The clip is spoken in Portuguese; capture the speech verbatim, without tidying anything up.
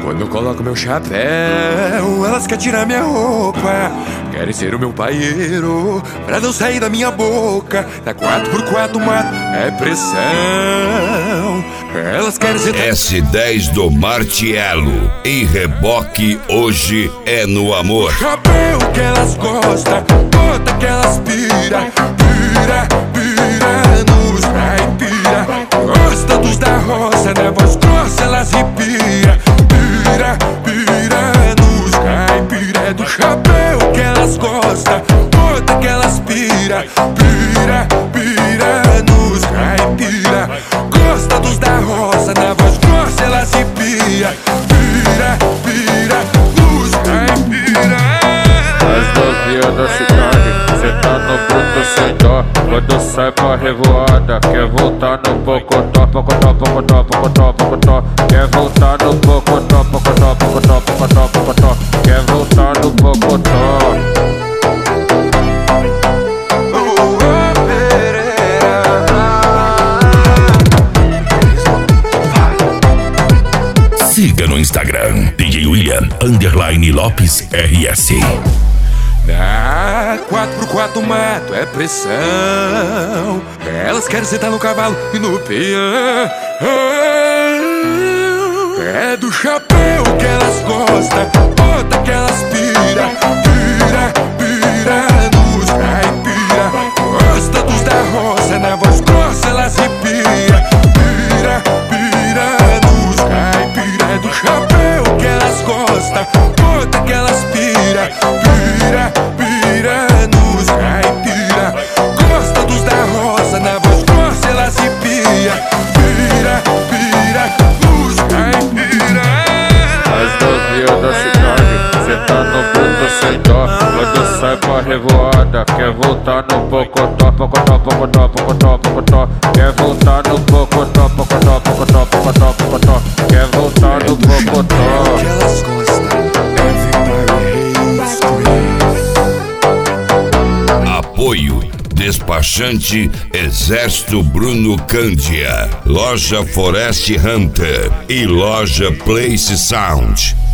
Quando eu coloco meu chapéu, elas querem tirar minha roupa, querem ser o meu paieiro, pra não sair da minha boca. Na quatro por quatro mato é pressão. Elas querem ser... S dez do Martiello. E reboque hoje é no amor. Chapéu que elas gostam, bota que elas pira, pira, pira nos caipira. Gosta dos da roça, né? Voz grossa elas repira, pira, pira nos caipira. É do chapéu que elas gostam, bota que elas pira, pira, pira nos caipira. Gosta dos da roça, na voz grossa elas repira, pira, pira nos caipira. As novinhas da cidade, cê tá no bruto sem dó. Quando sai pra revoada, quer voltar no pocotó, pocotó, pocotó, pocotó, pocotó. Quer voltar no pocotó, pocotó, pocotó, pocotó, pocotó. Quer voltar no pocotó. Siga no Instagram, D J William, underline Lopes R S. Na quatro por quatro mato é pressão. Elas querem sentar no cavalo e no peão. É do chapéu que elas gostam, bota que elas pira, pira, pira nos caipira. Gosta dos da roça, na voz grossa elas repira, pira, pira nos caipira. É do chapéu que elas gostam, bota que elas pira, pira, pira nos caipira. Gosta dos da roça, na voz grossa elas repira, pira, pira nos caipira. As novinhas da cidade, cê tá no bruto sem dó. Quando sai pra revoada, quer voltar no pocotó, pocotó, pocotó, pocotó, pocotó. Quer voltar no pocotó, pocotó, pocotó, pocotó, pocotó. Quer voltar no pocotó. Que elas gostam, everybody hates Chris. Apoio Despachante Exército Bruno Cândia, Loja Forest Hunter e Loja Place Sound.